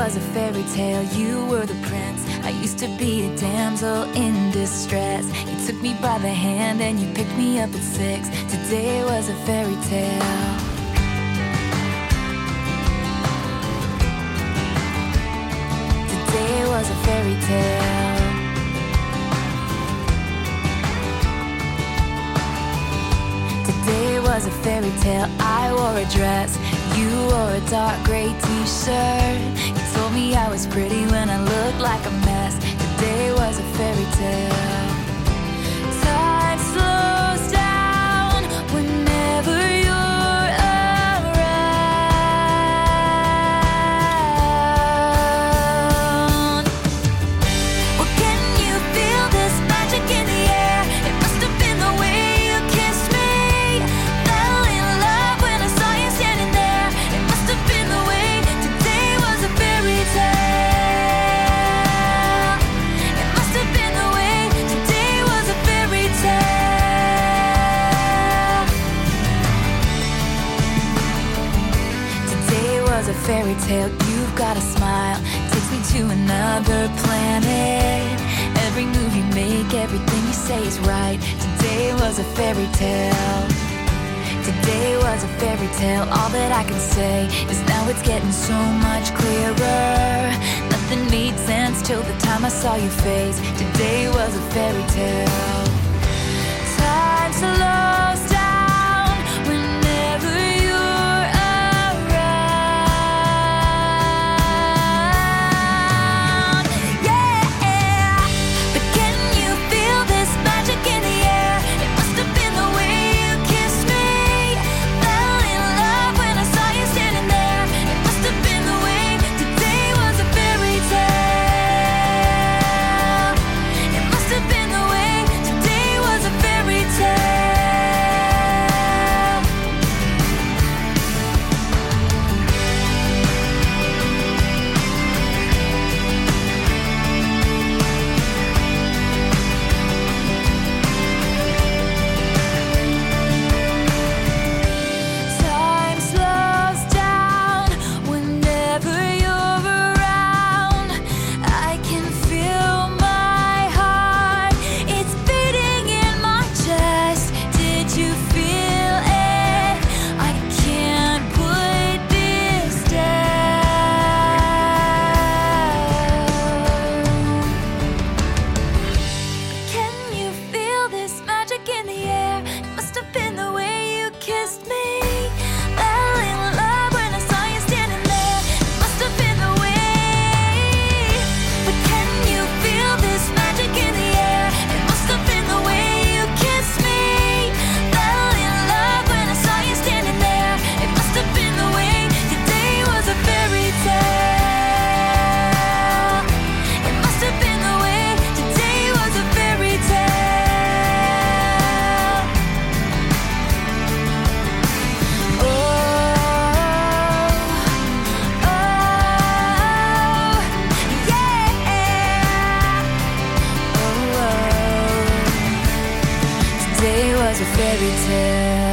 was a fairy tale, you were the prince. I used to be a damsel in distress. You took me by the hand and you picked me up at 6. Today was a fairy tale. Today was a fairy tale. Today was a fairy tale. I wore a dress, you wore a dark gray t-shirt. You told me I was pretty when I looked like a mess. Today was a fairy tale. Time slows down whenever you're around. Well, can you feel this magic in the air? It must have been the way you kissed me. Fell in love when I saw you standing there. It must have been the way. Today was a fairy tale. It must have been the way. Today was a fairy tale. Today was a fairy tale. You've got a smile, takes me to another planet. Every move you make, everything you say is right. Today was a fairy tale. Today was a fairy tale. All that I can say is now it's getting so much clearer. Nothing made sense till the time I saw your face. Today was a fairy tale. Time slows down whenever you're around. Yeah, but can you feel this magic in the air? It must have been the way you kissed me. Fell in love when I saw you standing there. It must have been the way. Today was a fairy tale. It must have been the way. Today was a fairy tale. Time slows down whenever you're around. I can feel my heart, it's beating in my chest. Did you feel it? I can't put this down. Can you feel this magic in the air? It must have been the way you kissed me. Fell in love when I saw you standing there. It must have been the way. But can you feel this magic in the air? It must have been the way you kissed me. Fell in love when I saw you standing there. It must have been the way. Today was a fairy tale. It must have been the way. Today was a fairy tale. Oh, oh, yeah. Oh, today was a fairy tale.